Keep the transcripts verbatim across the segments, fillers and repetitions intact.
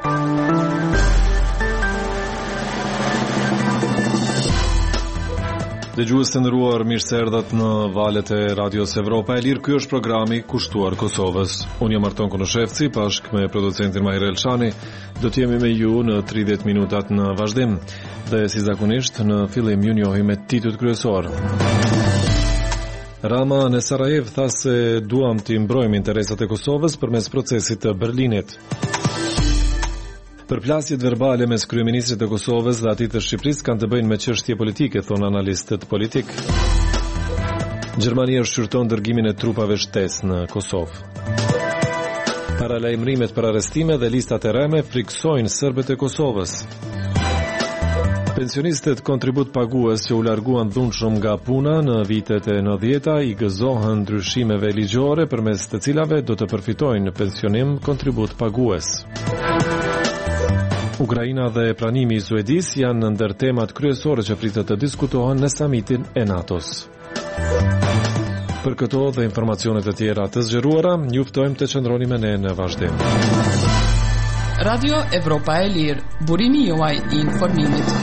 Dëgjues të nderuar, mirë se erdhët në valët e Radios Evropa e Lirë. Ky është programi kushtuar Kosovës. Unë jam Arton Konoshevci, bashkë me producentin Mahir Elshani. Do të jemi me ju në tridhjetë minutat në vazhdim. Dhe si zakonisht, në fillim ju njohim me titujt kryesor. Rama në Sarajevo tha se duam të mbrojmë interesat e Kosovës përmes procesit të Berlinit. Përplasjet verbale mes kryeministrit të Kosovës dhe atij të Shqipërisë kanë të bëjnë me çështje politike, thonë analistët politik. Gjermania shqyrton dërgimin e trupave shtesë në Kosovë. Paralajmërimet për arrestime dhe listat e rreme friksojnë serbët e Kosovës. Pensionistët kontribut pagues që u larguan dhunshëm nga puna në vitet e nëntëdhjetë i gëzohen ndryshimeve ligjore përmes të cilave do të përfitojnë në pensionim kontribut pagues. Ukraina dhe pranimi i Suedis janë ndër temat kryesore që pritet të diskutohen në samitin e NATO-s. Për këto dhe informacionet të tjera të zgjeruara, ju ftojmë të qëndroni me ne në vazhdim. Radio Evropa e Lirë, burimi juaj i informimit.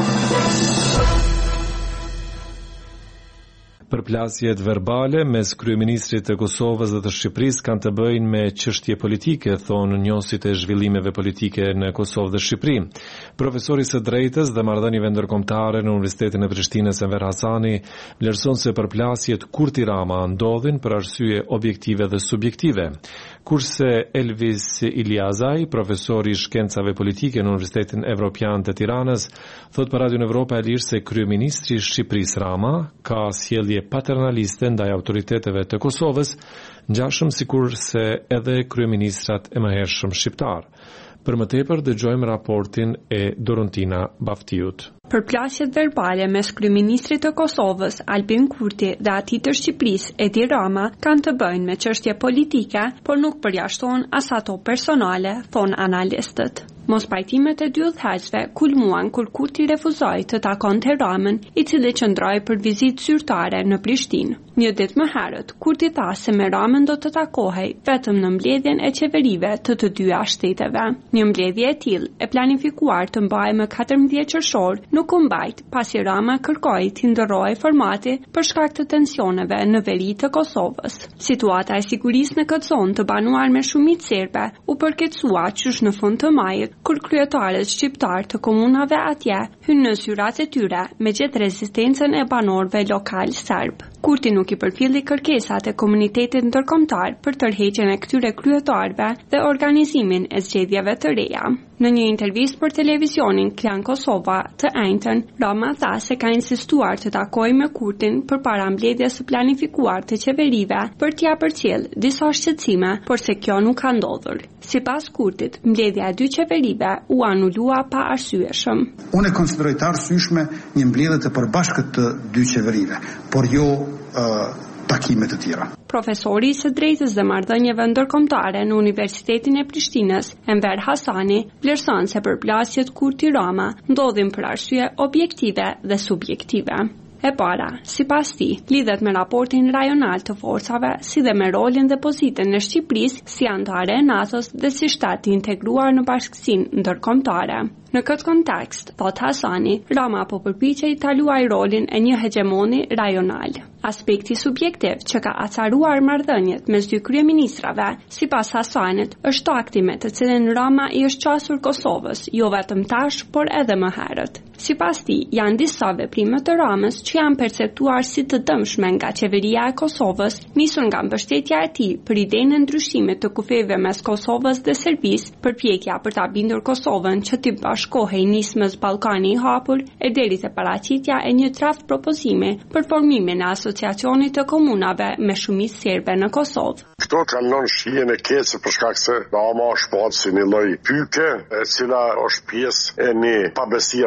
Përplasjet verbale mes kryeministrit të Kosovës dhe të Shqipërisë kanë të bëjnë me çështje politike, thonë njësit e zhvillimeve politike në Kosovë dhe Shqipëri. Profesori së drejtës dhe marrëdhënieve ndërkombëtare në Universitetin e Prishtinës Enver Hasani vlerëson se përplasjet Kurti Rama ndodhin për arsye objektive dhe subjektive. Kurse Elvis Iliazaj, profesori i shkencave politike në Universitetin Evropian të Tiranës, thot për Radio Evropa e Lirë se kryeministri i Shqipërisë Rama ka sjellje paternaliste ndaj autoriteteve të Kosovës, ngjashëm sikur se edhe kryeministrat e mëhershëm shqiptar. Për më tepër dëgjojmë raportin e Dorontina Baftiut. Përplasjet verbale mes kryeministrit të Kosovës, Albin Kurti, dhe atij të Shqipërisë, Edi Rama, kanë të bëjnë me çështje politike, por nuk përjashton as ato personale, thon analistët. Mospajtimet e dy udhëheqësve kulmuan kur Kurti refuzoi të takonte Ramën, i cili qëndroi për vizitë zyrtare në Prishtinë. Një ditë më herët, Kurti tha se me Ramën do të takohej vetëm në mbledhjen e qeverive të të dyja shteteve. Një mbledhje e tillë, e planifikuar të mbahej më katërmbëdhjetë qershor, nuk u mbajt pasi Rama kërkoi të ndërrohej formati për shkak të tensioneve në veri të Kosovës. Situata e sigurisë në këtë zonë të banuar me shumicë serbe u përkeçua qysh në fund të majit, kur kryetarët shqiptar të komunave atje hynë në zyrat e tyre me gjetë rezistencën e banorëve lokal serb. Kurti nuk i përfilli kërkesat e komunitetit ndërkombëtar për tërheqjen e këtyre kryetarëve dhe organizimin e zgjedhjeve të reja. Në një intervistë për televizionin Klan Kosova të Ejnëtën, Rama tha se ka insistuar të takojë me Kurtin përpara mbledhjes së planifikuar të qeverive për t'ia përcjellë disa shqetësime, por se kjo nuk ka ndodhur. Sipas Kurtit, mbledhja e dy qeverive u anulua pa arsyeshëm. Unë e konsideroj të arsyeshme një mbledhje të përbashkët të dy qeverive, por jo uh, takime të tjera. Profesori i së drejtës dhe marrëdhënieve ndërkombëtare në Universitetin e Prishtinës, Enver Hasani, vlerëson se përplasjet Kurti Rama ndodhin për arsye objektive dhe subjektive. E para, sipas tij, lidhet me raportin rajonal të forcave, si dhe me rolin dhe pozitën e Shqipërisë si anëtare e NATO-s dhe si shtat i integruar në bashkësinë ndërkombëtare. Në këtë kontekst, thot Hasani, Rama po përpiqej ta luajë rolin e një hegemoni rajonal. Aspekti subjektiv që ka acaruar marrëdhëniet mes dy kryeministrave, sipas Hasanit, është takti me të cilin Rama i është qasur Kosovës, jo vetëm tash, por edhe më herët. Sipas tij, janë disa veprime të Ramës që janë perceptuar si të dëmshme nga qeveria e Kosovës, nisur nga mbështetja e tij për idenë e ndryshimit të kufijve mes Kosovës dhe Serbisë, përpjekja për ta bindur Kosovën që të bashkohej nismës Ballkani i hapur, e deri te paraqitja e një draft propozimi për formimin e asociacionit të komunave me shumicë serbe në Kosovë. Këto kanë nënë shijen e keqe për shkak se Rama është pasur si një lloj pyke, e cila është pjesë e një pabesie më të madhe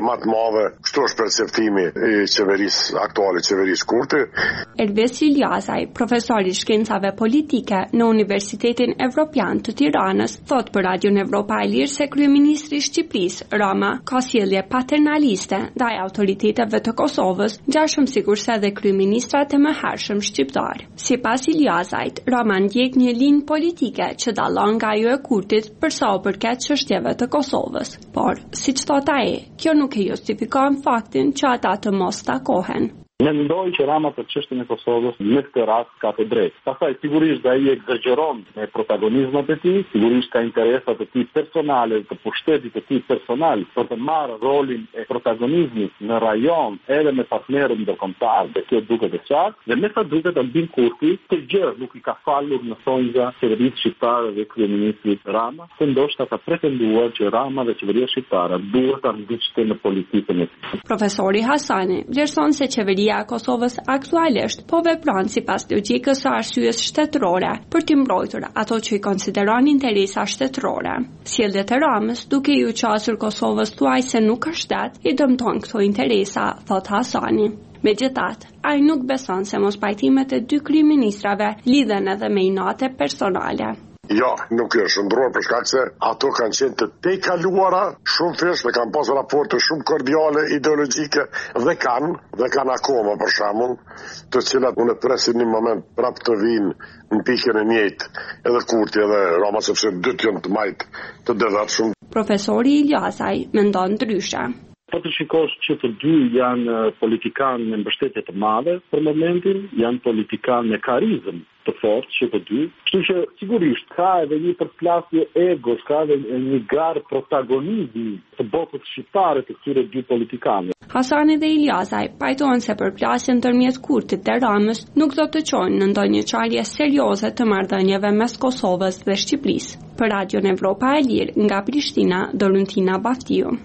madhe. Kështu është perceptimi i qeverisë aktuale, qeverisë Kurti. Elves Iljazaj, profesor i shkencave politike në Universitetin Evropian të Tiranës, thot për Radion Evropa e Lirë se kryeministri i Shqipërisë, Rama, ka sjellje paternaliste ndaj autoriteteve të Kosovës, ngjashëm sigurisht edhe kryeministrat e mëhershëm shqiptar. Sipas Iljazajt, Rama ndjek një linjë politike që dallon nga ajo e Kurtit për sa u përket çështjeve të Kosovës. Por, siç thot ai, kjo nuk e justifikon faktin që ata të mos takohen. Mendoj që Rama për çështjen e Kosovës në këtë rast ka të drejtë. Pastaj sigurisht ai egzageron me protagonizmat e tij, sigurisht ka interesat e tij personale, të pushtetit të tij personal për të marrë rolin e protagonizmit në rajon edhe me partnerët ndërkombëtar, dhe kjo duket e qartë, dhe me sa duket Albin Kurti të gjë nuk i ka falur në thonjza qeverisë shqiptare dhe kryeministrit Rama, se ndoshta ka pretenduar që Rama dhe qeveria shqiptare duhet ta ndiqte në politikën e tij. Profesori Hasani vlerëson se qeveria e Kosovës aktualisht po vepron sipas logjikës së arsyes shtetërore për të mbrojtur ato që i konsideron interesa shtetërore. Sjelljet e Ramës, duke i qasur Kosovës thuaj se nuk është shtet, i dëmton këto interesa, thot Hasani. Megjithatë, ai nuk beson se mospajtimet e dy kryeministrave lidhen edhe me inate personale. Jo, nuk është ndror për shkak se ato kanë qenë të tejkaluara shumë fish dhe kanë pas raporte shumë kordiale, ideologjike dhe kanë, dhe kanë akoma për shembull, të cilat unë presin një moment prap të vinë në pikën e njëjtë, edhe Kurti edhe Rama, sepse dy janë të majt të devotshëm. Profesori Iljazaj mendon ndryshe. Po të shikosh që të dy janë politikanë me mbështetje të madhe për momentin, janë politikanë me karizëm të fortë që të dy, kështu që sigurisht ka edhe një përplasje egos, ka edhe një garë protagonizmi të botës shqiptare të këtyre dy politikanë. Hasani dhe Iljazaj pajtohen se përplasjen ndërmjet Kurtit dhe Ramës nuk do të çojnë në ndonjë çarje serioze të marrëdhënieve mes Kosovës dhe Shqipërisë. Për Radion Evropa e Lirë nga Prishtina, Doruntina Baftiu.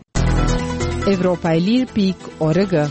Evropa e Lirë pikë org.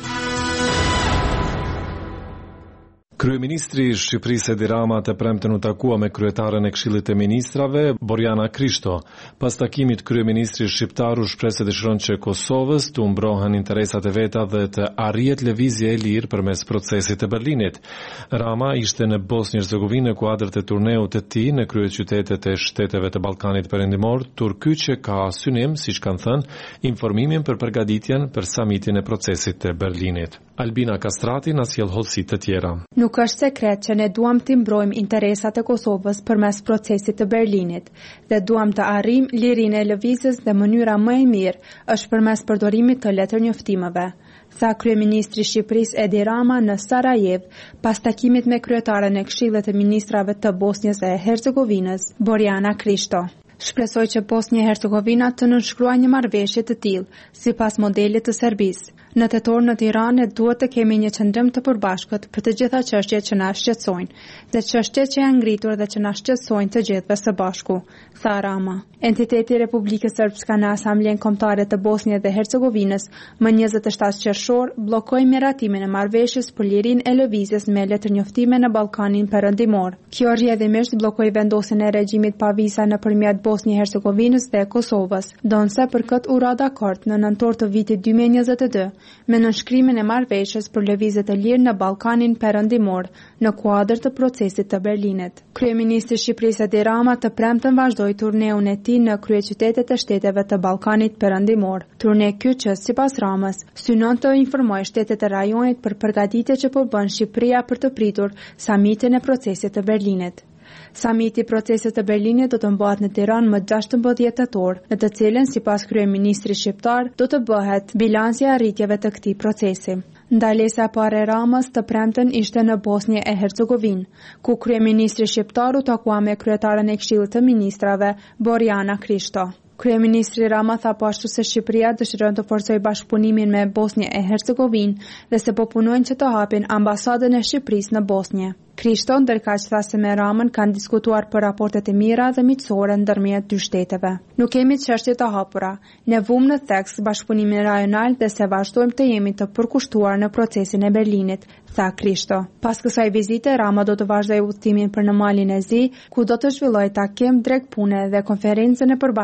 Kryeministri i Shqipërisë Edi Rama të premten u takua me kryetaren e Këshillit të Ministrave, Borjana Krishto. Pas takimit, kryeministri shqiptar u shpreh se dëshiron që Kosovës të mbrohen interesat e veta dhe të arrihet lëvizje e lirë përmes procesit të Berlinit. Rama ishte në Bosnjë-Hercegovinë në kuadër të turneut të tij në kryeqytetet e shteteve të Ballkanit Perëndimor, turky që ka synim, siç kanë thënë, informimin për përgatitjen për samitin e procesit të Berlinit. Albina Kastrati na sjell hollësi të tjera. Nuk është sekret që ne duam të mbrojmë interesat e Kosovës përmes procesit të Berlinit dhe duam të arrijmë lirinë e lëvizjes dhe mënyra më e mirë është përmes përdorimit të letërnjoftimeve, tha kryeministri i Shqipërisë Edi Rama në Sarajev pas takimit me kryetaren e Këshillit të Ministrave të Bosnjës e Hercegovinës, Borjana Krishto. Shpresoj që Bosnja e Hercegovina të nënshkruajë një marrëveshje të tillë sipas modelit të Serbisë. Në tetor në Tiranë duhet të kemi një qëndrim të përbashkët për të gjitha çështjet që na shqetësojnë, dhe çështjet që janë ngritur dhe që na shqetësojnë të gjithëve së bashku, tha Rama. Entiteti i Republikës Srpska në Asamblenë Kombëtare të Bosnjës dhe Hercegovinës më njëzet e shtatë qershor bllokoi miratimin e marrëveshjes për lirinë e lëvizjes me letërnjoftime në Ballkanin Perëndimor. Kjo rrjedhimisht bllokoi vendosjen e regjimit pa viza nëpërmjet Bosnjë-Hercegovinës dhe Kosovës, donse për këtë u ra dakord në nëntor të vitit dy mijë e njëzet e dy me nënshkrimin e marrëveshjes për lëvizje të lirë në Ballkanin Perëndimor në kuadër të procesit të Berlinit. Kryeministri i Shqipërisë Edi Rama të premten vazhdoi turneun e tij në kryeqytetet e shteteve të Ballkanit Perëndimor. Turne ky që sipas Ramës synon të informojë shtetet e rajonit për përgatitjet që po bën Shqipëria për të pritur samitin e procesit të Berlinit. Samiti i procesit të Berlinit do të mbahet në Tiranë më gjashtëmbëdhjetë tetor, në të cilën sipas kryeministrit shqiptar do të bëhet bilanci i arritjeve të këtij procesi. Ndalesa e parë e Ramës të premten ishte në Bosnjë e Hercegovinë, ku kryeministri shqiptar u takua me kryetaren e Këshillit të Ministrave, Borjana Krishto. Kryeministri Rama tha po ashtu se Shqipëria dëshiron të forcojë bashkëpunimin me Bosnjë e Hercegovinë dhe se po punojnë që të hapin ambasadën e Shqipërisë në Bosnjë. Krishto ndërkaq tha se me Ramën kanë diskutuar për raportet e mira dhe miqësore ndërmjet dy shteteve. Nuk kemi çështje të hapura, ne vum në tekst bashkëpunimin rajonal dhe se vazhdojmë të jemi të përkushtuar në procesin e Berlinit, tha Krishto. Pas kësaj vizite, Rama do të vazhdojë udhëtimin për në Malin e Zi, ku do të zhvillojë takim drejt pune dhe konferencën e përbashkët për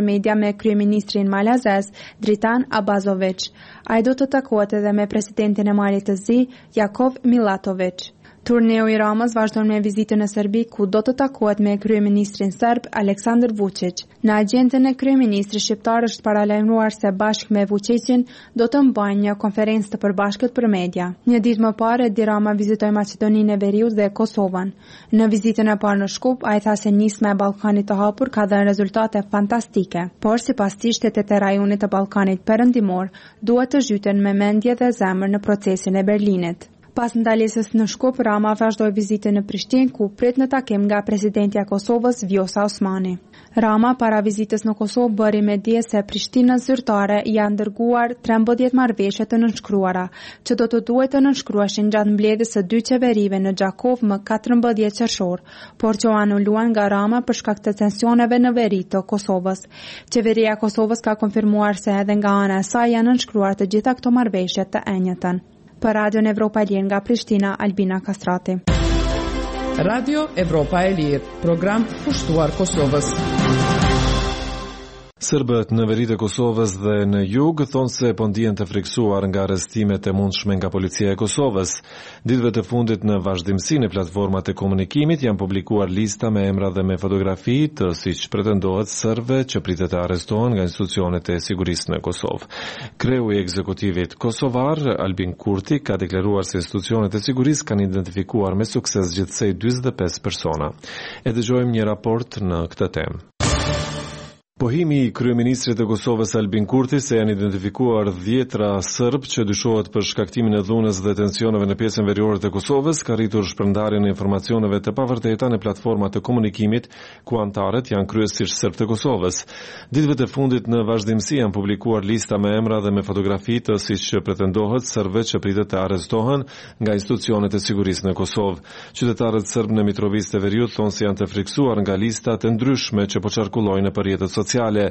media me kryeministrin malazez Dritan Abazović. Ai do të takohet edhe me presidentin e Malit të Zi, Jakov Milatović. Turneu i Ramës vazhdon me vizitën në Serbi, ku do të takohet me kryeministrin serb Aleksandar Vučić. Në agjendën e kryeministrit shqiptar është paralajmëruar se bashkë me Vučićin do të mbajnë një konferencë të përbashkët për media. Një ditë më parë, Edi Rama vizitoi Maqedoninë e Veriut dhe Kosovën. Në vizitën e parë në Shkup, ai tha se nisma e Ballkanit të hapur ka dhënë rezultate fantastike, por sipas tij shtetet e rajonit të Ballkanit Perëndimor duhet të zhyten me mendje dhe zemër në procesin e Berlinit. Pas ndalesës në Shkup, Rama vazhdoi vizitën në Prishtinë, ku pret në takim nga presidentja e Kosovës Vjosa Osmani. Rama para vizitës në Kosovë bëri me dije se Prishtinës zyrtare janë dërguar trembëdhjetë marrëveshje të nënshkruara, që do të duhet të nënshkruheshin gjatë mbledhjes së dy qeverive në Gjakov më katërmbëdhjetë qershor, por që u anuluan nga Rama për shkak të tensioneve në veri të Kosovës. Qeveria e Kosovës ka konfirmuar se edhe nga ana e saj janë nënshkruar të gjitha këto marrëveshje të enjëtën. Për Radion Evropa e Lirë nga Prishtina, Albina Kastrati. Radio Evropa e Lirë, program pushtuar Kosovës. Serbët në veri të Kosovës dhe në jug thonë se po ndihen të friksuar nga arrestimet e mundshme nga policia e Kosovës. Ditëve të fundit në vazhdimsi në platformat e komunikimit janë publikuar lista me emra dhe me fotografi të siç pretendohet serbëve që pritet të arrestohen nga institucionet e sigurisë në Kosovë. Kreu i ekzekutivit kosovar Albin Kurti ka deklaruar se institucionet e sigurisë kanë identifikuar me sukses gjithsej dyzet e pesë persona. E dëgjojmë një raport në këtë temë. Pohimi i kryeministrit të Kosovës Albin Kurti se janë identifikuar dhjetra serb që dyshohet për shkaktimin e dhunës dhe tensioneve në pjesën veriore të Kosovës ka rritur shpërndarjen e informacioneve të pavërteta në platformat të komunikimit ku antarët janë kryesisht serb të Kosovës. Ditëve të fundit në vazhdimsi janë publikuar lista me emra dhe me fotografi të siç pretendohet serbëve që pritet të arrestohen nga institucionet e sigurisë në Kosovë. Qytetarët serb në Mitrovica të Veriut thonë se janë të friksuar nga lista të ndryshme që po qarkullojnë në rrjetet sociale.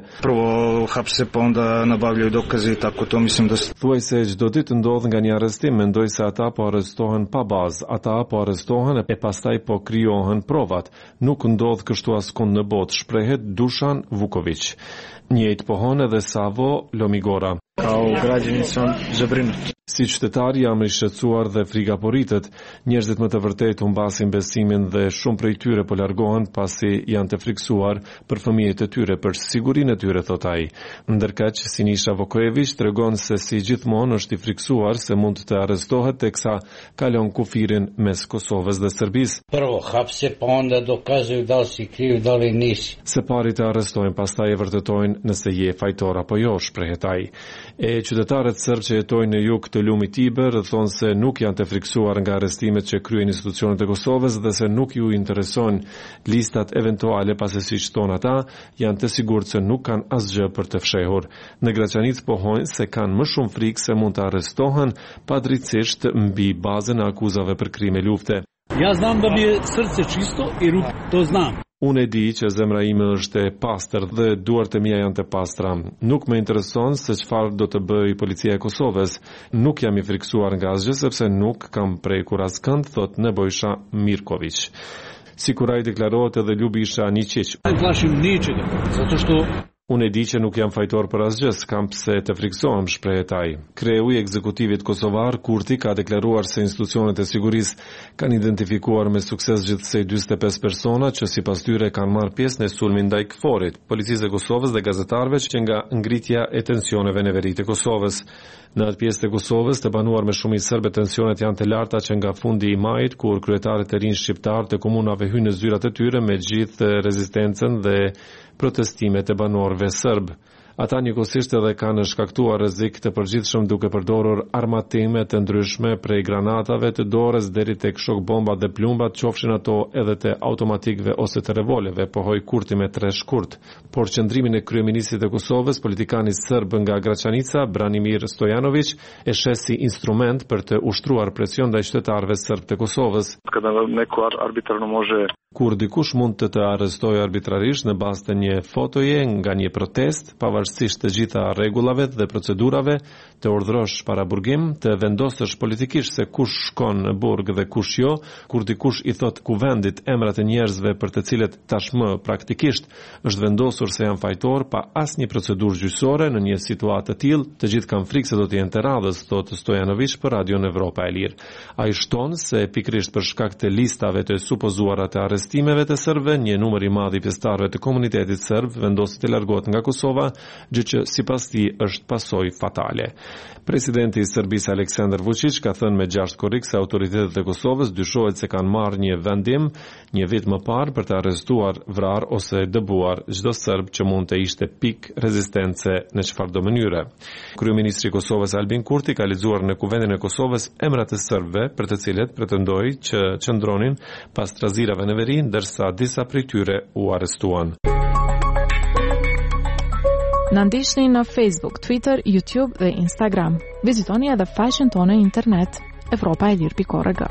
Prvo hapse pa onda nabavljaju dokaze i tako to mislim da thuaj se çdo ditë ndodh nga një arrestim, mendoj se ata po arrestohen pa bazë, ata po arrestohen e pastaj po krijohen provat. Nuk ndodh kështu askund në botë, shprehet Dušan Vuković. Njëjtë pohon edhe Savo Lomigora. Kao građani sam zabrinuti. Si qytetar jam i shqetësuar dhe frika po rritet. Njerëzit më të vërtetë humbasin besimin dhe shumë prej tyre po largohen pasi janë të friksuar për fëmijët e tyre, për sigurinë e tyre, thot ai. Ndërkaq Sinisha Vokojević tregon se si gjithmonë është i friksuar se mund të arrestohet teksa kalon kufirin mes Kosovës dhe Serbisë. Prvo hapse pa onda dokazuju da li si kriv, da li nisi. Se pari të arrestojnë, pastaj e vërtetojnë nëse je fajtor apo jo, shprehet ai. E qytetarët serb që jetojnë në jug të lumit Tiber thonë se nuk janë të friksuar nga arrestimet që kryen institucionet e Kosovës dhe se nuk ju interesojnë listat eventuale pasi siç thonë ata, janë të sigurt se nuk kanë asgjë për të fshehur. Në Graçanic pohojnë se kanë më shumë frikë se mund të arrestohen padrejtisht mbi bazën e akuzave për krime lufte. Ja znam da mi je srce čisto i ruke, to znam. Unë e di që zemra ime është e pastër dhe duart e mia janë të pastra. Nuk më intereson se çfarë do të bëjë policia e Kosovës. Nuk jam i friksuar nga asgjë sepse nuk kam prekur askënd, thot Nebojša Mirković. Sikur ai deklarohet edhe Ljubisha Ničić. Ne plašim ničega, zato što Unë e di që nuk jam fajtor për asgjë, s'kam pse të friksohem, shprehet ai. Kreu i ekzekutivit kosovar Kurti ka deklaruar se institucionet e sigurisë kanë identifikuar me sukses gjithsej dyzet e pesë persona që sipas tyre kanë marrë pjesë në sulmin ndaj KFOR-it, policisë e Kosovës dhe gazetarëve që nga ngritja e tensioneve në veri të Kosovës. Në atë pjesë të Kosovës të banuar me shumicë serbe tensionet janë të larta që nga fundi i majit, kur kryetarët e rinj shqiptar të komunave hynë në zyrat e tyre me gjithë rezistencën dhe protestimet e banorëve serb. Ata njëkohësisht edhe kanë shkaktuar rrezik të përgjithshëm duke përdorur armatime të ndryshme prej granatave të dorës deri tek shok bombat dhe plumbat, qofshin ato edhe të automatikëve ose të revoleve, pohoi Kurti me tre shkurt. Por qëndrimin e kryeministrit të Kosovës, politikani serb nga Graçanica, Branimir Stojanović, e sheh si instrument për të ushtruar presion ndaj qytetarëve serb të Kosovës. Kada neko arbitrarno može kur dikush mund të të arrestojë arbitrarisht në bazë të një fotoje nga një protest, pavarësisht të gjitha rregullave dhe procedurave, të urdhërosh para burgim, të vendosësh politikisht se kush shkon në burg dhe kush jo, kur dikush i thot kuvendit emrat e njerëzve për të cilët tashmë praktikisht është vendosur se janë fajtor pa asnjë procedurë gjyqësore. Në një situatë të tillë, të gjithë kanë frikë se do të jenë të radhës, thotë Stojanović për Radion Evropa e Lirë. Ai shton se pikërisht për shkak të listave të supozuara të arrestimeve të serbëve, një numër i madh i pjesëtarëve të komunitetit serb vendosi të largohet nga Kosova, gjë që sipas tij është pasojë fatale. Presidenti i Serbisë Aleksandar Vučić ka thënë me gjashtë korrik se autoritetet e Kosovës dyshohet se kanë marrë një vendim një vit më parë për të arrestuar, vrarë ose dëbuar çdo serb që mund të ishte pik rezistence në çfarëdo mënyre. Kryeministri i Kosovës Albin Kurti ka lexuar në Kuvendin e Kosovës emrat e serbëve për të cilët pretendoi që qëndronin pas trazirave në veri, ndërsa disa prej tyre u arrestuan. Na ndiqni në Facebook, Twitter, YouTube dhe Instagram. Vizitoni edhe faqen tonë internet evropa e lir pikë org.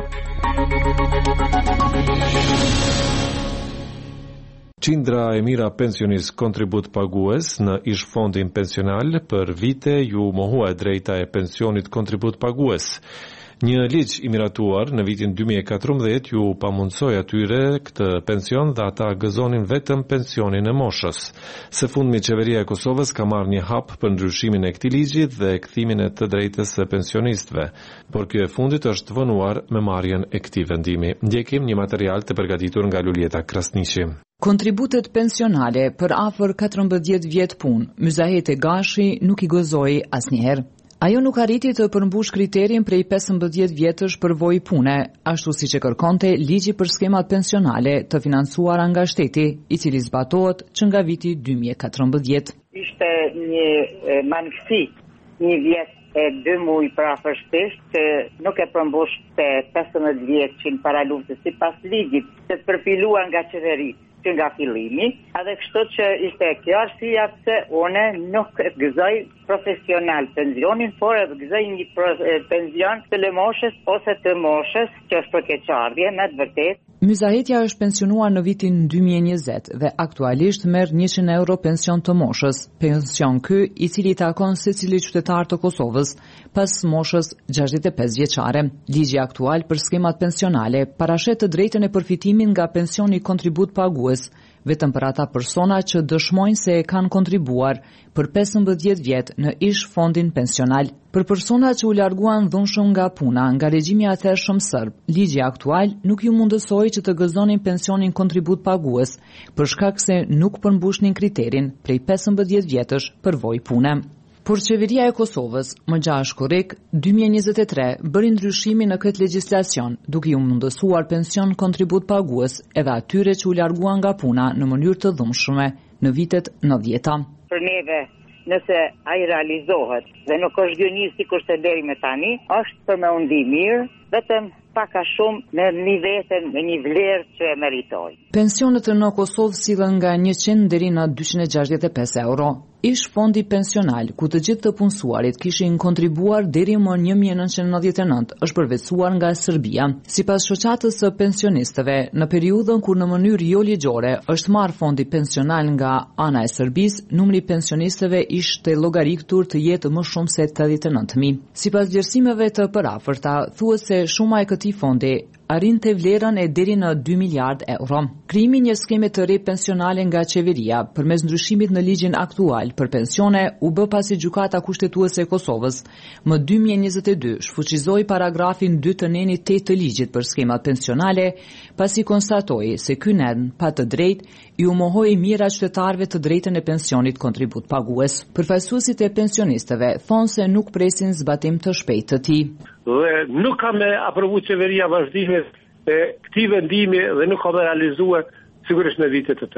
Qindra e mira pensionist kontribut pagues në ish fondin pensional për vite ju mohua e drejta e pensionit kontribut pagues. Një ligj i miratuar në vitin dy mijë e katërmbëdhjetë ju pamundsoi atyre këtë pension dhe ata gëzonin vetëm pensionin e moshës. Së fundmi qeveria e Kosovës ka marrë një hap për ndryshimin e këtij ligji dhe kthimin e të drejtës së pensionistëve, por ky e fundit është vonuar me marrjen e këtij vendimi. Ndjekim një material të përgatitur nga Lulieta Krasniqi. Kontributet pensionale për afër katërmbëdhjetë vjet punë, Myzahete Gashi nuk i gëzoi asnjëherë. Ajo nuk arriti të përmbush kriterin prej pesëmbëdhjetë vjetësh përvojë pune, ashtu siç e kërkonte ligji për skemat pensionale të financuara nga shteti, i cili zbatohet që nga viti dy mijë e katërmbëdhjetë. Ishte një mangësi, një vjet e dy muaj prapërsisht që nuk e përmbushte pesëmbëdhjetë vjeçin para luftës sipas ligjit, që të përfilua nga qeveria që nga fillimi, edhe kështu që ishte kjo arsyeja pse unë nuk gëzoj profesional pensionin, por e gëzoj një pension të lëmoshës ose të moshës, që është për keqardhje, me të vërtetë. Myzahetja është pensionuar në vitin dy mijë e njëzet dhe aktualisht merr njëqind euro pension të moshës, pension ky i cili takon secilit qytetar të Kosovës pas moshës gjashtëdhjetë e pesë vjeçare. Ligji aktual për skemat pensionale parashet të drejtën e përfitimit nga pensioni kontribut pagues vetëm për ata persona që dëshmojnë se e kanë kontribuar për pesëmbëdhjetë vjet në ish fondin pensional. Për persona që u larguan dhunshëm nga puna nga regjimi i atëhershëm serb, ligji aktual nuk ju mundësoi që të gëzonin pensionin kontribut pagues për shkak se nuk përmbushnin kriterin prej pesëmbëdhjetë vjetësh përvojë pune. Por qeveria e Kosovës, më gjashtë korrik, dy mijë e njëzet e tre bëri ndryshimi në këtë legjislacion, duke u mundësuar pension kontribut pagues edhe atyre që u larguan nga puna në mënyrë të dhunshme në vitet nëntëdhjetë. Për neve, nëse ai realizohet dhe nuk është gënjë sikur se deri me tani, është për me u ndi mirë, vetëm pak a shumë me një vetën, me një vlerë që e meritoj. Pensionet në Kosovë sillen nga njëqind deri në dyqind e gjashtëdhjetë e pesë euro. Ish fondi pensional, ku të gjithë të punësuarit kishin kontribuar deri më një mijë e nëntëqind e nëntëdhjetë e nëntë, është përvetësuar nga Serbia. Sipas shoqatës së pensionistëve, në periudhën kur në mënyrë jo ligjore është marrë fondi pensional nga ana e Serbisë, numri i pensionistëve ishte llogaritur të jetë më shumë se tetëdhjetë e nëntë mijë. Sipas vlerësimeve të përafërta, thuhet se shuma e këtij fondi arrinte vlerën e deri në dy miliard euro. Krijimi i një skeme të re pensionale nga qeveria përmes ndryshimit në ligjin aktual për pensione u bë pasi gjykata kushtetuese e Kosovës më dy mijë e njëzet e dy shfuqizoi paragrafin dy të nenit tetë të ligjit për skemat pensionale, pasi konstatoi se ky nen pa të drejtë i u mohoi mira qytetarëve të drejtën e pensionit kontribut pagues. Përfaqësuesit e pensionistëve thonë se nuk presin zbatim të shpejtë të tij. Dhe nuk ka me aprovu qeveria vazhdimet e këtij vendimi dhe nuk ka me realizuar sigurisht në vitet të tëra.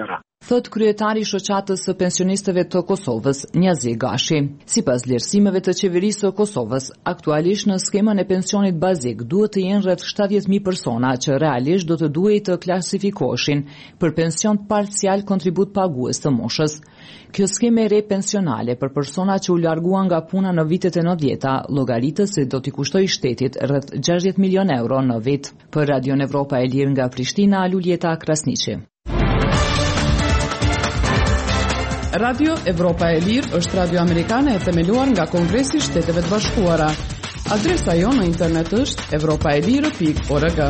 thot kryetari i shoqatës së pensionistëve të Kosovës, Njazi Gashi. Sipas vlerësimeve të qeverisë së Kosovës, aktualisht në skeman e pensionit bazik duhet të jenë rreth shtatëdhjetë mijë persona që realisht do të duhej të klasifikoheshin për pension parcial kontribut pagues të moshës. Kjo skemë e re pensionale për persona që u larguan nga puna në vitet e nëntëdhjetë llogaritës se do t'i kushtoj shtetit rreth gjashtëdhjetë milion euro në vit. Për Radio Evropa e Lirë nga Prishtina, Luljeta Krasniqi. Radio Evropa e Lirë është radio amerikane e themeluar nga Kongresi i Shteteve të Bashkuara. Adresa jonë në internet është evropaelire pikë org.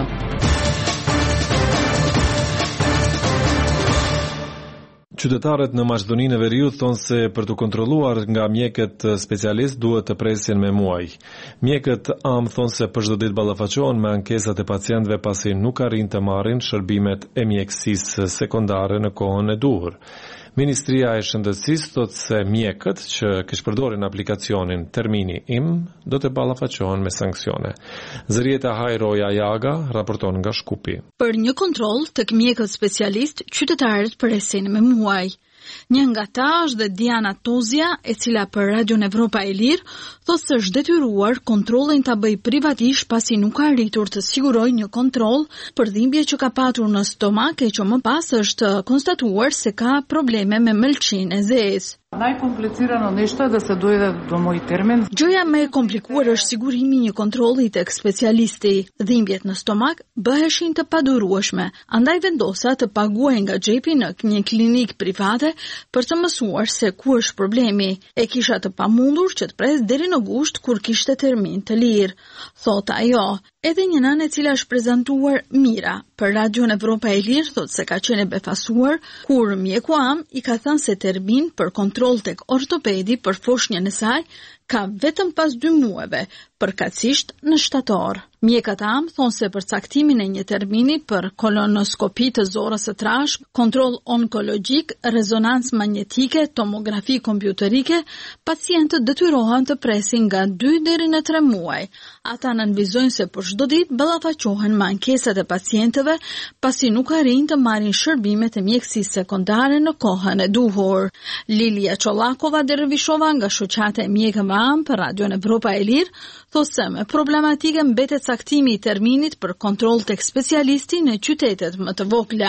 Qytetarët në Maqedoninë e Veriut thonë se për të kontrolluar nga mjekët specialist duhet të presin me muaj. Mjekët am thonë se për çdo ditë ballafaqohen me ankesat e pacientëve pasi nuk arrin të marrin shërbimet e mjekësisë sekondare në kohën e duhur. Ministria e Shëndetësisë thotë se mjekët që kishpërdorin aplikacionin Termini im do të ballafaqohen me sanksione. Zërieta Hajroja Jaga raporton nga Shkupi. Për një kontroll tek mjekët specialist, qytetarët presin me muaj. Një nga ta është dhe Diana Tozia, e cila për Radio Evropa e Lirë thotë se është detyruar kontrollin ta bëj privatisht pasi nuk ka arritur të sigurojë një kontroll për dhimbje që ka patur në stomak e që më pas është konstatuar se ka probleme me mëlçinë e zezë. Najkomplicirano nešto je da se dojde do moj termin. Gjëja më e komplikuar është sigurimi një kontrolli tek specialisti. Dhimbjet në stomak bëheshin të padurueshme, andaj vendosa të paguaj nga xhepi në një klinikë private për të mësuar se ku është problemi. E kisha të pamundur që të pres deri në gusht kur kishte termin të lirë, thot ajo. Edhe një nënë e cila është prezantuar Mira për Radio Evropa e Lirë thotë se ka qenë befasuar kur mjeku am i ka thënë se termin për kontroll tek ortopedi për foshnjën e saj ka vetëm pas dy muajve, përkatësisht në shtator. Mjekët am thonë se për caktimin e një termini për kolonoskopi të zorës së trashë, kontroll onkologjik, rezonancë magnetike, tomografi kompjuterike, pacientët detyrohen të presin nga dy deri në tre muaj. Ata nënvizojnë se për çdo ditë ballafaqohen me ankesat e pacientëve, pasi nuk arrin të marrin shërbimet e mjekësisë sekondare në kohën e duhur. Lilia Çollakova dervishova nga shoqata e mjekëve am për Radio Evropa e Lirë thotë se me problematike mbetet caktimi i terminit për kontroll tek specialisti në qytetet më të vogla.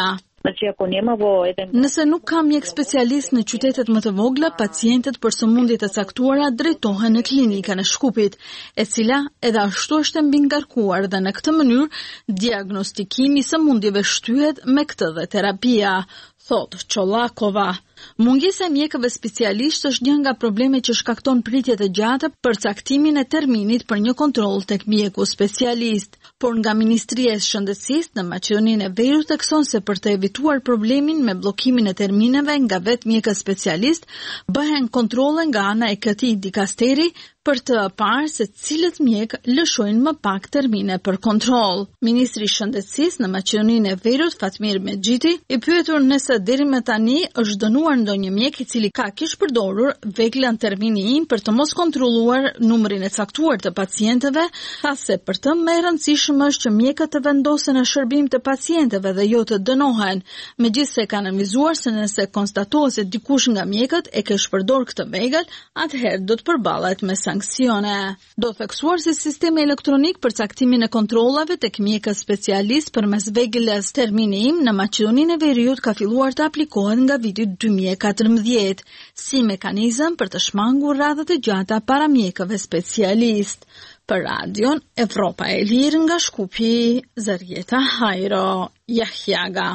Nëse nuk ka mjek specialist në qytetet më të vogla, pacientët për sëmundje të caktuara drejtohen në klinikën e Shkupit, e cila edhe ashtu është mbi ngarkuar dhe në këtë mënyrë diagnostikimi i sëmundjeve shtyhet me këtë dhe terapia, thot Çollakova. Mungesa e mjekëve specialistë është një nga problemet që shkakton pritje të gjata për caktimin e terminit për një kontroll tek mjeku specialist, por nga Ministria e Shëndetësisë në Maqedoninë e Veriut thekson se për të evituar problemin me bllokimin e termineve nga vetë mjekët specialist, bëhen kontrolle nga ana e këtij dikasteri për të parë se cilët mjek lëshojnë më pak termine për kontroll. Ministri i Shëndetësisë në Maqedoninë e Veriut, Fatmir Mexhiti, i pyetur nëse deri më tani është dënuar ndonjë mjek i cili ka kish përdorur veglën termini im për të mos kontrolluar numrin e caktuar të pacientëve, tha se për të më e rëndësishme është që mjekët të vendosen në shërbim të pacientëve dhe jo të dënohen, megjithse kanë analizuar se nëse konstatohet se dikush nga mjekët e ka shpërdor këtë vegël, atëherë do të përballet me sanksione. Do theksuar se sistemi elektronik për caktimin e kontrollave tek mjekët specialist përmes veglës termini im në Maqedoninë e Veriut ka filluar të aplikohet nga viti dy mijë e katërmbëdhjetë si mekanizëm për të shmangur radhët e gjata para mjekëve specialist. Për Radion Evropa e Lirë nga Shkupi, Zërieta Hajro Jahjaga.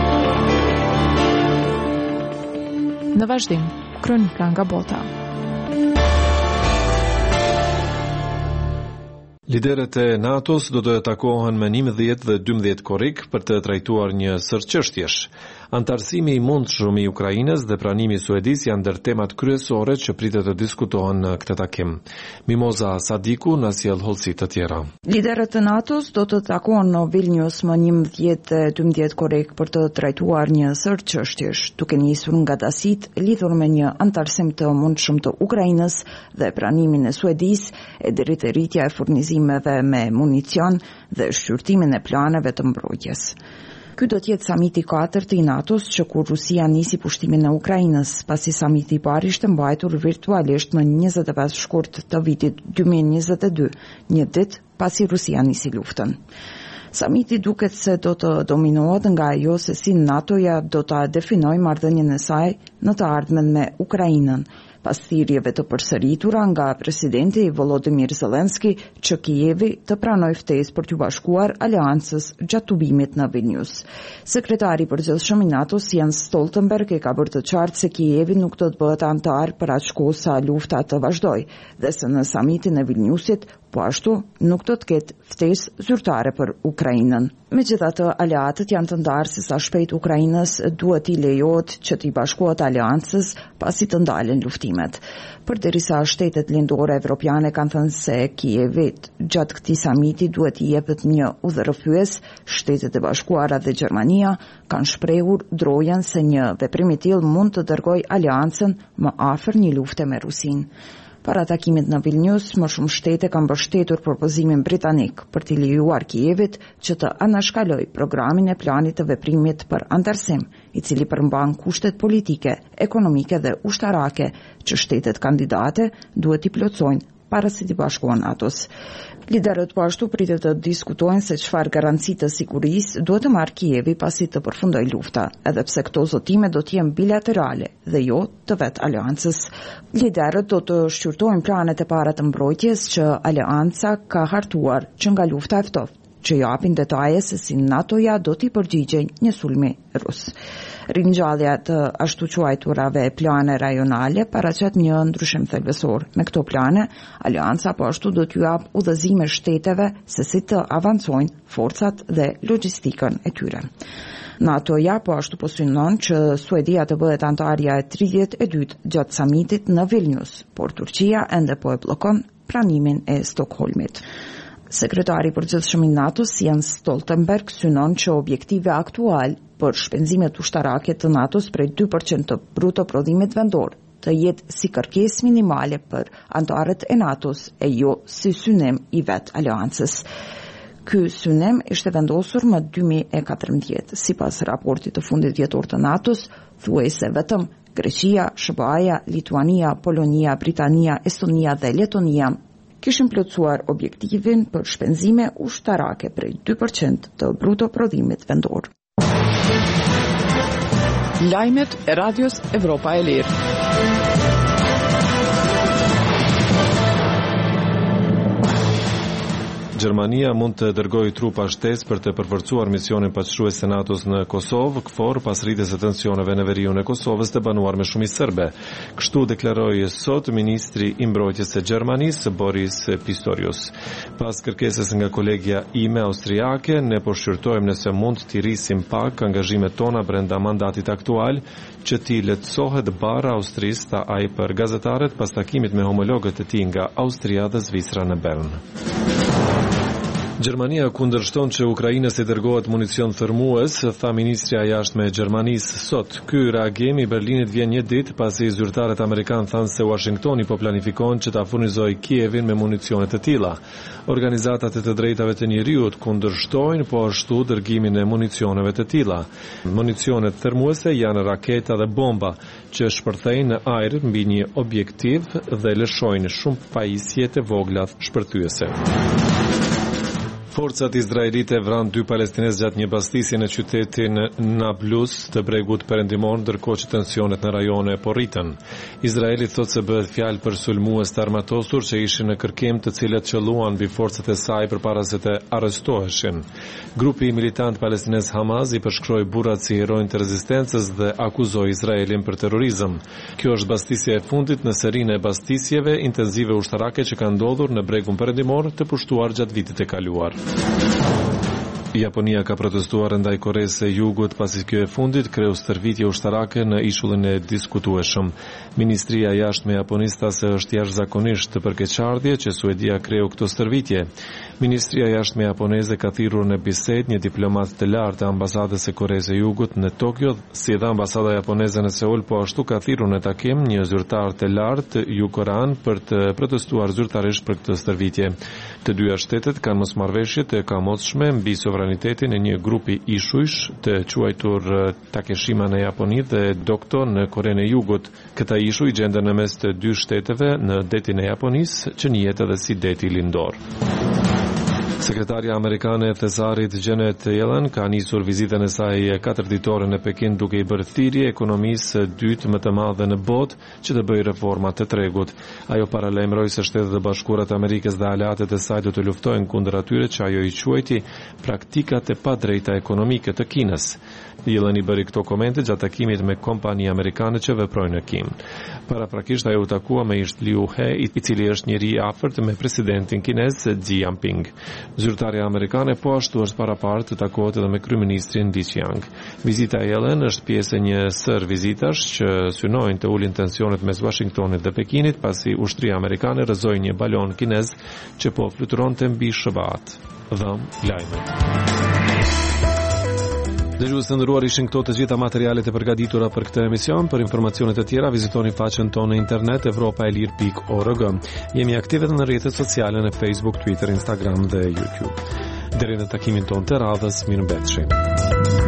Në vazhdim, kronika nga bota. Liderët e NATO-s do të takohen me njëmbëdhjetë dhe dymbëdhjetë korrik për të trajtuar një sër çështjesh. Antarësimi i mundshëm i Ukrainës dhe pranimi i Suedis janë ndër temat kryesore që pritet të diskutohen në këtë takim. Mimoza Sadiku na sjell hollësi të tjera. Liderët e NATO-s do të takohen në Vilnius më njëmbëdhjetë dhe dymbëdhjetë korrik për të trajtuar një sër çështjesh, duke nisur nga dasit lidhur me një antarësim të mundshëm të Ukrainës dhe pranimin e Suedis e deri te rritja e furnizimeve me municion dhe shqyrtimin e planeve të mbrojtjes. Ky do të jetë samiti katërt i NATO-s që kur Rusia nisi pushtimin e Ukrainës, pasi samiti i parë ishte mbajtur virtualisht më njëzet e pesë shkurt të vitit dy mijë e njëzet e dy, një ditë pasi Rusia nisi luftën. Samiti duket se do të dominohet nga ajo se si NATO-ja do ta definojë marrëdhënien e saj në të ardhmen me Ukrainën, pas thirrjeve të përsëritura nga presidenti Volodymyr Zelensky që Kijevi të pranojë ftesë për t'u bashkuar aleancës gjatë tubimit në Vilnius. Sekretari i përgjithshëm i NATO-s Jens Stoltenberg e ka bërë të qartë se Kijevi nuk do të bëhet antar për aq kohë sa lufta të vazhdojë, dhe se në samitin e Vilniusit po ashtu nuk do të ketë ftesë zyrtare për Ukrainën. Megjithatë, aleatët janë të ndarë se sa shpejt Ukrainës duhet i lejohet që t'i bashkohet aleancës pasi të ndalen luftimet. Përderisa shtetet lindore evropiane kanë thënë se Kijevit gjatë këtij samiti duhet i jepet një udhërrëfyes, Shtetet e Bashkuara dhe Gjermania kanë shprehur drojen se një veprim i tillë mund të dërgojë aleancën më afër një lufte me Rusinë. Para takimit në Vilnius, më shumë shtete kanë mbështetur propozimin britanik për t'i lejuar Kijevit që të anashkalojë programin e planit të veprimit për antarësim, i cili përmban kushtet politike, ekonomike dhe ushtarake që shtetet kandidate duhet i plotësojnë para se t'i bashkohen NATO-s. Liderët po ashtu pritet të diskutojnë se çfarë garanci të sigurisë duhet të marrë Kijevi pasi të përfundojë lufta, edhe pse këto zotime do të jenë bilaterale dhe jo të vetë aleancës. Liderët do të shqyrtojnë planet e para të mbrojtjes që aleanca ka hartuar që nga lufta e ftoftë, që japin detaje se si NATO-ja do t'i përgjigjej një sulmi rus. Ringjallja të ashtu quajturave plane rajonale paraqet një ndryshim thelbësor. Me këto plane, aleanca po ashtu do t'ju jap udhëzime shteteve se si të avancojnë forcat dhe logjistikën e tyre. NATO-ja po ashtu po synon që Suedia të bëhet antarja e tridhjetë e dytë gjatë samitit në Vilnius, por Turqia ende po e bllokon pranimin e Stockholmit. Sekretari i përgjithshëm i NATO-s Jens Stoltenberg synon që objektive aktual për shpenzimet ushtarake të NATO-s prej dy përqind të bruto prodhimit vendor të jetë si kërkesë minimale për antarët e NATO-s e jo si synim i vet aleancës. Ky synim ishte vendosur më dy mijë e katërmbëdhjetë. Sipas raportit të fundit vjetor të NATO-s, thuajse vetëm Greqia, S B A-ja, Lituania, Polonia, Britania, Estonia dhe Letonia kishin plotësuar objektivin për shpenzime ushtarake prej dy përqind të bruto prodhimit vendor. Lajmet e Radios Evropa e Lirë. Gjermania mund të dërgojë trupa shtesë për të përforcuar misionin paçrues të NATO-s në Kosovë, KFOR, pas rritjes së tensioneve në veriun e Kosovës të banuar me shumicë serbe. Kështu deklaroi sot ministri i mbrojtjes së Gjermanisë, Boris Pistorius. Pas kërkesës nga kolegja ime austriake, ne po shqyrtojmë nëse mund të rrisim pak angazhimet tona brenda mandatit aktual, që t'i lehtësohet bara Austrisë ta ai për gazetarët pas takimit me homologët e tij nga Austria dhe Zvicra në Bern. Gjermania kundërshton që Ukrainës i dërgohet municion thërmues, tha ministrja e jashtme e Gjermanisë sot. Ky reagim i Berlinit vjen një ditë pasi zyrtarët amerikanë thanë se Washingtoni po planifikon që ta furnizojë Kievin me municione të tilla. Organizatat e të drejtave të njerëzit kundërshtojnë po ashtu dërgimin e municioneve të tilla. Municionet thërmuese janë raketa dhe bomba që shpërthejnë në ajër mbi një objektiv dhe lëshojnë shumë pajisje të vogla shpërthyese. Forcat izraelite vranë dy palestinezë gjatë një bastisje në qytetin Nablus të bregut perëndimor, ndërkohë që tensionet në rajone po rritën. Izraeli thotë se bëhet fjalë për sulmues të armatosur që ishin në kërkim, të cilët qelluan mbi forcat e saj përpara se të arrestoheshin. Grupi militant palestinez Hamas i përshkroi burrat si heronj të rezistencës dhe akuzoi Izraelin për terrorizëm. Kjo është bastisja e fundit në serinë e bastisjeve intenzive ushtarake që kanë ndodhur në bregun perëndimor të pushtuar gjatë vitit e kaluar. Japonia ka protestuar ndaj Koreas së Jugut pasi kjo e fundit kreu stërvitje ushtarake në ishullin e diskutueshëm. Ministria e jashtme e Japonisë tha se është jashtëzakonisht të përkeqardhje që Suedia kreu këtë stërvitje. Ministria e jashtme japoneze ka thirrur në bisedë një diplomat të lartë të ambasadës së Koreas së Jugut në Tokyo, si dhe ambasada japoneze në Seul po ashtu ka thirrur në takim një zyrtar të lartë jugoran për të protestuar zyrtarisht për këtë stërvitje. Të dyja shtetet kanë mosmarrëveshje të kamotshme mbi sovranitetin suverenitetin e një grupi ishujsh të quajtur Takeshima në Japoni dhe Dokdo në Korenë e Jugut. Këta ishuj gjenden në mes të dy shteteve në detin e Japonisë, që njihet edhe si deti lindor. Sekretarja amerikane e Thesarit Janet Yellen ka nisur vizitën e saj katërditore në Pekin duke i bërë thirrje ekonomisë së dytë më të madhe në botë që të bëjë reforma të tregut. Ajo paralajmëroi se Shtetet e Bashkuara të Amerikës dhe aleatet e saj do të luftojnë kundër atyre që ajo i quajti praktikat e padrejta ekonomike të Kinës. Yellen i bëri këto komente gjatë takimit me kompani amerikane që veprojnë në Kinë. Paraprakisht ajo u takua me ish Liu He, i cili është njëri i afërt me presidentin kinez Xi Jinping. Zyrtarja amerikane po ashtu është paraparë të takohet edhe me kryeministrin Li Qiang. Vizita e Yellen është pjesë e një sër vizitash që synojnë të ulin tensionet mes Washingtonit dhe Pekinit, pasi ushtria amerikane rrëzoi një balon kinez që po fluturonte mbi shëbat. Dhëm lajmet. Dëgjues të nderuar, ishin këto të gjitha materialet e përgatitura për këtë emision. Për informacione të tjera vizitoni faqen tonë në internet europa e lir pikë org. Jemi aktive në rrjetet sociale në Facebook, Twitter, Instagram dhe YouTube. Deri në takimin tonë të radhës, mirëmbëjtje.